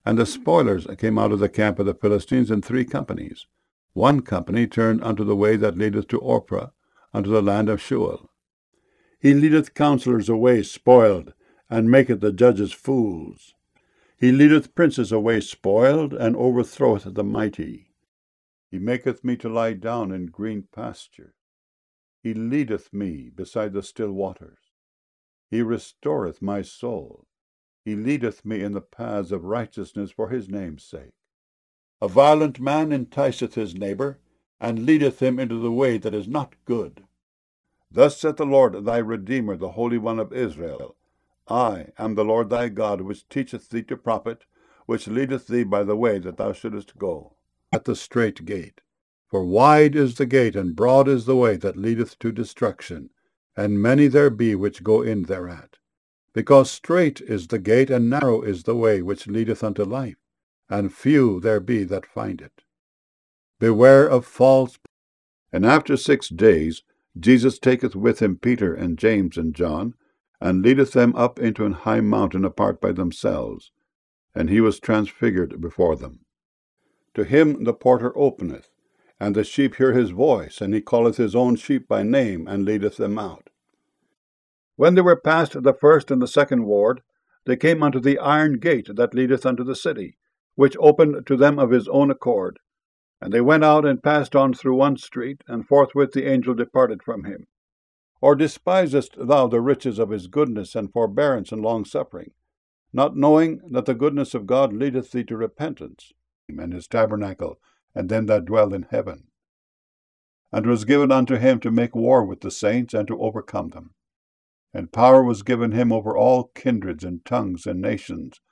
And the spoilers came out of the camp of the Philistines in 3 companies. 1 company turned unto the way that leadeth to Ophrah, unto the land of Shual. He leadeth counselors away spoiled, and maketh the judges fools. He leadeth princes away spoiled, and overthroweth the mighty. He maketh me to lie down in green pasture. He leadeth me beside the still waters. He restoreth my soul. He leadeth me in the paths of righteousness for his name's sake. A violent man enticeth his neighbor, and leadeth him into the way that is not good. Thus saith the Lord thy Redeemer, the Holy One of Israel, I am the Lord thy God, which teacheth thee to profit, which leadeth thee by the way that thou shouldest go, at the strait gate. For wide is the gate, and broad is the way that leadeth to destruction, and many there be which go in thereat. Because strait is the gate, and narrow is the way which leadeth unto life, and few there be that find it. Beware of false. And after 6 days Jesus taketh with him Peter and James and John, and leadeth them up into an high mountain apart by themselves, and he was transfigured before them. To him the porter openeth, and the sheep hear his voice, and he calleth his own sheep by name, and leadeth them out. When they were past the first and the second ward, they came unto the iron gate that leadeth unto the city, which opened to them of his own accord. And they went out and passed on through one street, and forthwith the angel departed from him. Or despisest thou the riches of his goodness and forbearance and longsuffering, not knowing that the goodness of God leadeth thee to repentance, and his tabernacle, and them that dwell in heaven? And it was given unto him to make war with the saints, and to overcome them. And power was given him over all kindreds and tongues and nations,